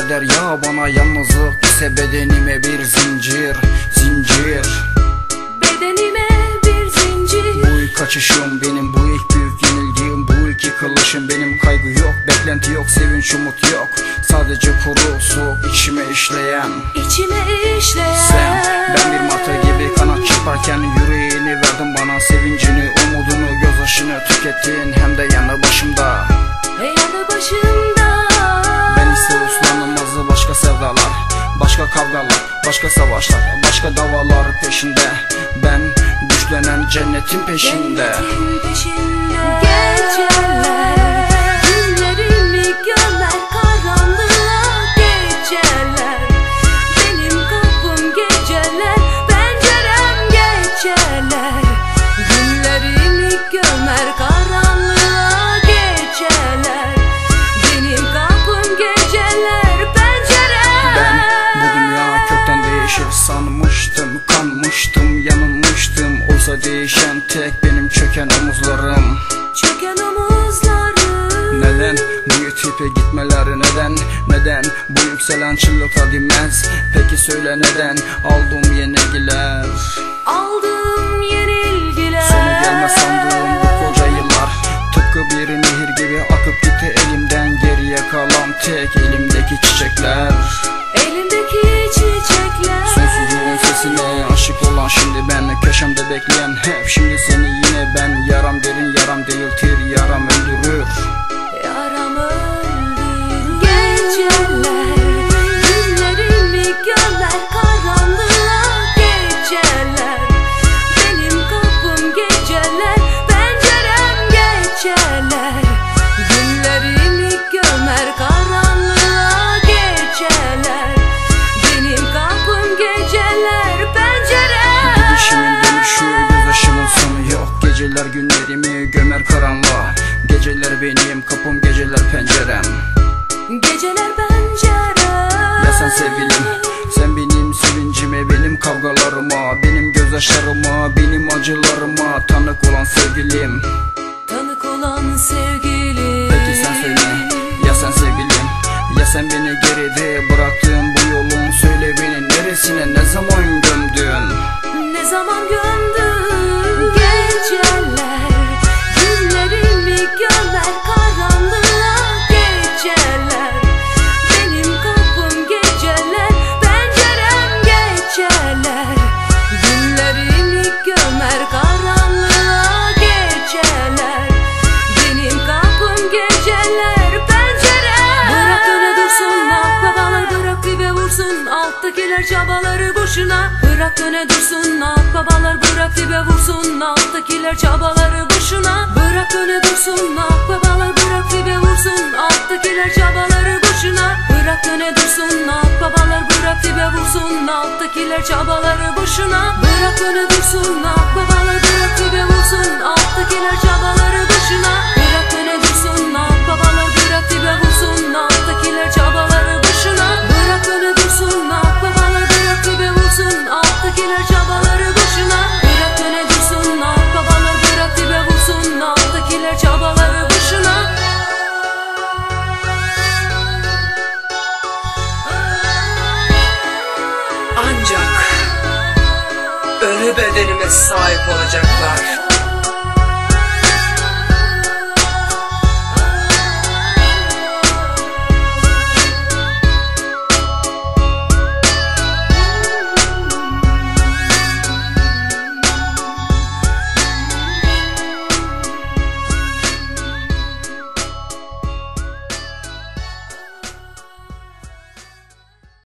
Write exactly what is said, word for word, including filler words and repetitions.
keder ya bana yalnızlık ise bedenime bir zincir, zincir. Bedenime bir zincir. Bu ilk kaçışım benim, bu ilk büyük yenildiğim, bu ilk yıkılışım benim. Kaygı yok, beklenti yok, sevinç umut yok. Sadece kuru soğuk içime işleyen, içime işleyen. Sen, ben bir martı gibi kanat çırparken yüreğini verdin bana, sevincini, umudunu, gözyaşını tükettin hem de yanı başımda. E yanı başımda. Ben ise uslanılmazı başka sevdalar, başka kavgalar, başka savaşlar, başka davalar peşinde. Ben düşlenen cennetin peşinde. Cennetin peşinde. Geceler günlerimi gömer karanlığa, geceler benim kapım, geceler pencerem, geceler günlerimi gömer karanlığa, geceler benim kapım, geceler pencerem. Ben bu dünya kökten değişir sanmıştım, kanmıştım, yanılmıştım. Oysa değişen tek benim çöken omuzlarım. Çöken omuzlarım. Neden bu yitipe gitmeleri, neden? Neden bu yükselen çığlıklar dinmez? Peki söyle neden? Aldığım yenilgiler, Aldığım yenilgiler. sonu gelmez sandığım bu koca yıllar tıpkı bir nehir gibi akıp gitti elimden. Geriye kalan tek elimdeki çiçekler, Elimdeki çiçekler. sonsuzluğun sesine aşık olan şimdi ben, köşemde bekleyen hep şimdi seni yine ben. Yaram derin, yaram değiltir, yaram öldürür. Yaram öldürür. Geceler günlerimi gömer karanlığa, geceler benim kapım, geceler pencerem, geceler günlerimi gömer karanlığa, geceler benim kapım, geceler pencerem. Gidişimin dönüşü, gözyaşımın sonu yok. Geceler günlerimi gömer karanlığa, geceler benim kapım, geceler pencerem. Geceler pencerem. Ya sen sevgilim, sen benim sevincime, benim kavgalarıma, benim gözyaşlarıma, benim acılarıma tanık olan sevgilim. Tanık olan sevgilim. Peki sen söyle, ya sen sevgilim, ya sen beni geride bıraktın bu yolun, söyle beni neresine, ne zaman gömdün? Ne zaman gömdün? Geceler günlerimi gömer karanlığa, geceler benim kapım, geceler pencerem, geceler günlerimi gömer karanlığa, geceler benim kapım, geceler pencerem. Bırak öne dursun akbabalar, bırak dibe vursun alttakiler çabaları boşuna. Bırak öne dursun akbabalar, bırak dibe vursun alttakiler çabaları boşuna. Bırak öne dursun akbabalar, bırak dibe vursun alttakiler çabaları boşuna. Bırak öne dursun akbabalar, bırak dibe vursun alttakiler çabaları boşuna. Bırak öne dursun akbabalar, bırak dibe vursun alttakiler çabaları boşuna. Bırak öne dursun akbabalar, bırak dibe vursun alttakiler çabaları boşuna. Bırak öne dursun akbabalar, bırak dibe vursun alttakiler çabaları boşuna. Bırak öne dursun akbabalar, bırak dibe vursun alttakiler çabaları boşuna. Ancak ölü bedenime sahip olacaklar.